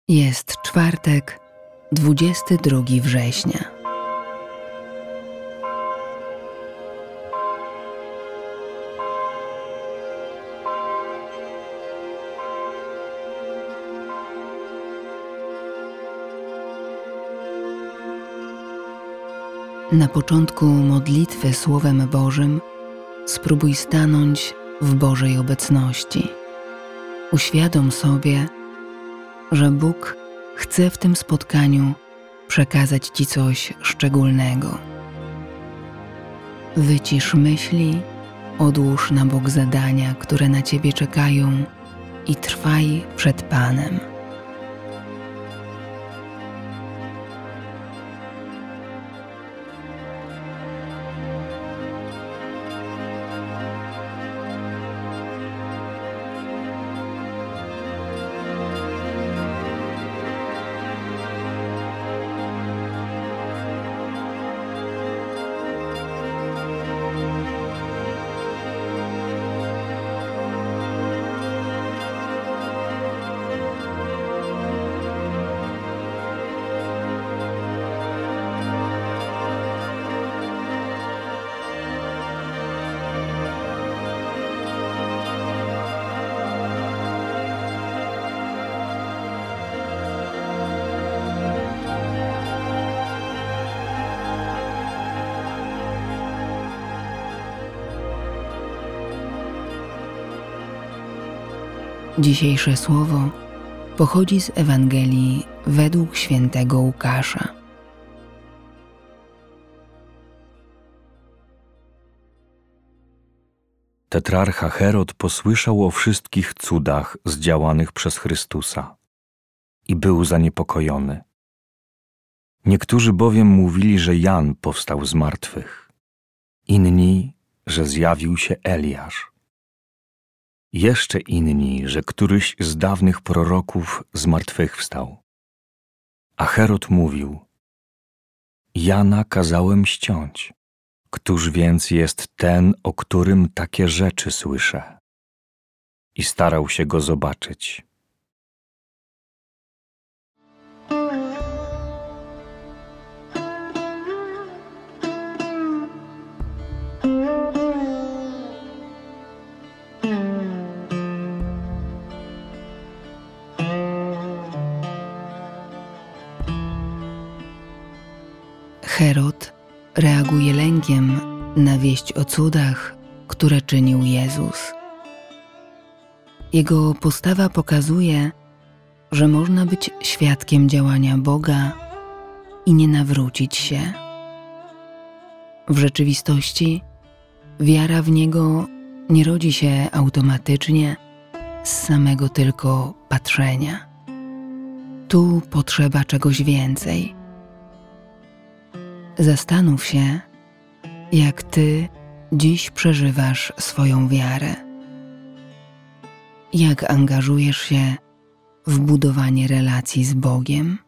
Jest czwartek, 22 września. Na początku modlitwy Słowem Bożym spróbuj stanąć w Bożej obecności. Uświadom sobie, że Bóg chce w tym spotkaniu przekazać Ci coś szczególnego. Wycisz myśli, odłóż na bok zadania, które na Ciebie czekają i trwaj przed Panem. Dzisiejsze słowo pochodzi z Ewangelii według świętego Łukasza. Tetrarcha Herod posłyszał o wszystkich cudach zdziałanych przez Chrystusa i był zaniepokojony. Niektórzy bowiem mówili, że Jan powstał z martwych, inni, że zjawił się Eliasz. Jeszcze inni, że któryś z dawnych proroków zmartwychwstał. A Herod mówił: Jana kazałem ściąć. Któż więc jest ten, o którym takie rzeczy słyszę? I starał się go zobaczyć. Herod reaguje lękiem na wieść o cudach, które czynił Jezus. Jego postawa pokazuje, że można być świadkiem działania Boga i nie nawrócić się. W rzeczywistości wiara w Niego nie rodzi się automatycznie z samego tylko patrzenia. Tu potrzeba czegoś więcej. Zastanów się, jak Ty dziś przeżywasz swoją wiarę. Jak angażujesz się w budowanie relacji z Bogiem?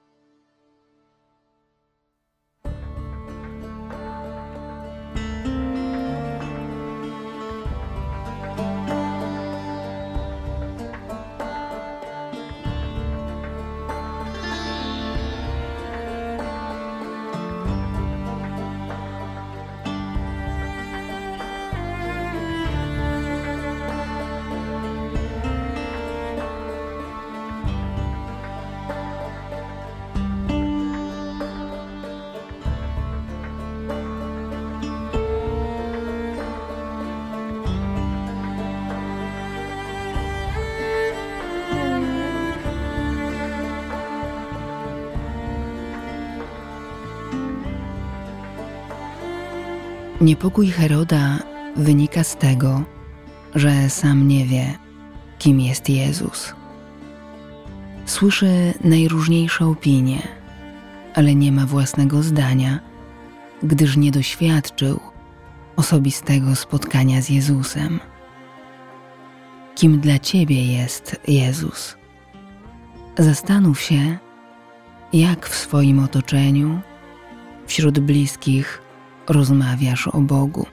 Niepokój Heroda wynika z tego, że sam nie wie, kim jest Jezus. Słyszy najróżniejsze opinie, ale nie ma własnego zdania, gdyż nie doświadczył osobistego spotkania z Jezusem. Kim dla Ciebie jest Jezus? Zastanów się, jak w swoim otoczeniu, wśród bliskich, rozmawiasz o Bogu.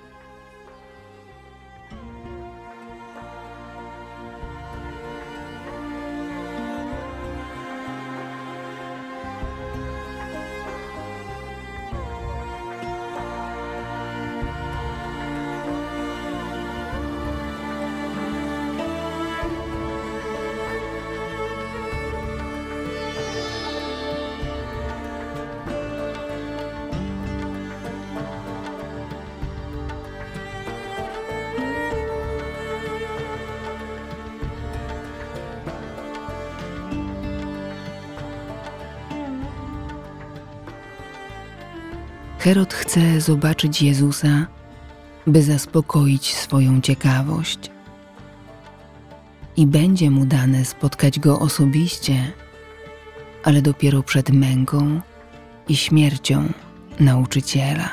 Herod chce zobaczyć Jezusa, by zaspokoić swoją ciekawość. I będzie mu dane spotkać Go osobiście, ale dopiero przed męką i śmiercią nauczyciela.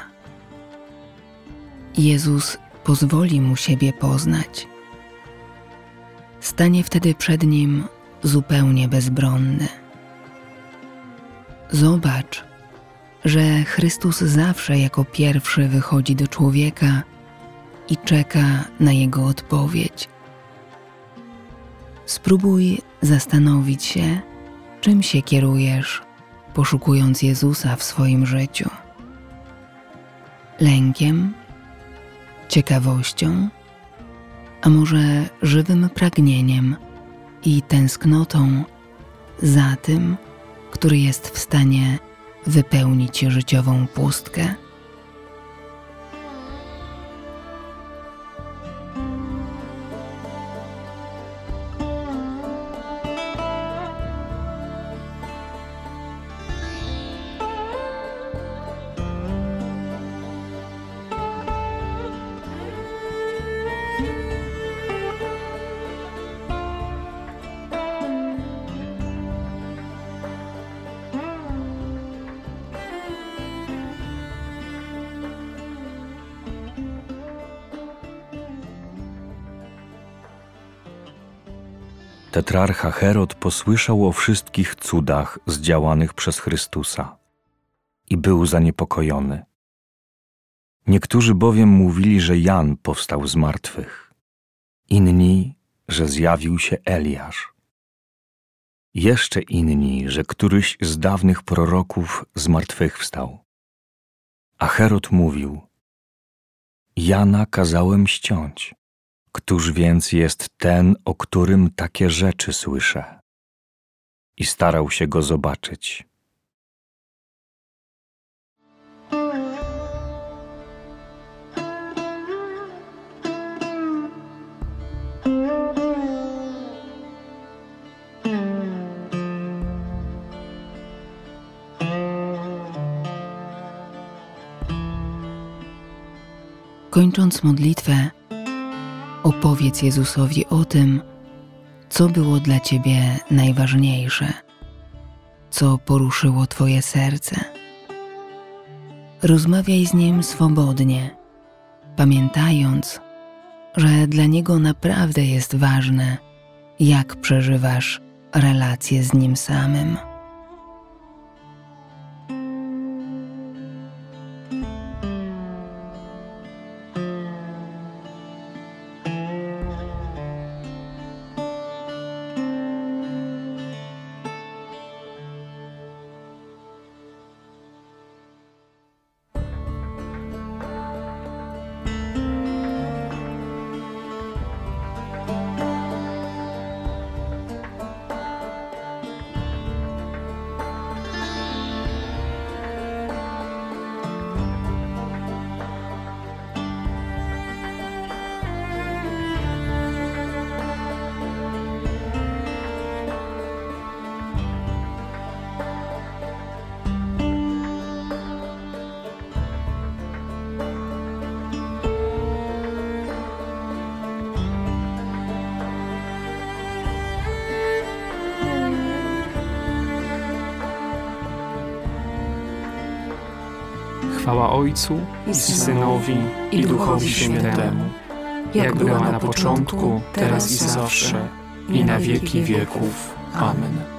Jezus pozwoli mu siebie poznać. Stanie wtedy przed nim zupełnie bezbronny. Zobacz, że Chrystus zawsze jako pierwszy wychodzi do człowieka i czeka na jego odpowiedź. Spróbuj zastanowić się, czym się kierujesz, poszukując Jezusa w swoim życiu. Lękiem, ciekawością, a może żywym pragnieniem i tęsknotą za tym, który jest w stanie wypełnić życiową pustkę. Tetrarcha Herod posłyszał o wszystkich cudach zdziałanych przez Chrystusa i był zaniepokojony. Niektórzy bowiem mówili, że Jan powstał z martwych, inni, że zjawił się Eliasz, jeszcze inni, że któryś z dawnych proroków zmartwychwstał. A Herod mówił: Jana kazałem ściąć. Któż więc jest ten, o którym takie rzeczy słyszę? I starał się go zobaczyć. Kończąc modlitwę, opowiedz Jezusowi o tym, co było dla Ciebie najważniejsze, co poruszyło Twoje serce. Rozmawiaj z Nim swobodnie, pamiętając, że dla Niego naprawdę jest ważne, jak przeżywasz relacje z Nim samym. Chwała Ojcu i Synowi i Duchowi Świętemu, jak była na początku, teraz i zawsze, i na wieki wieków. Amen.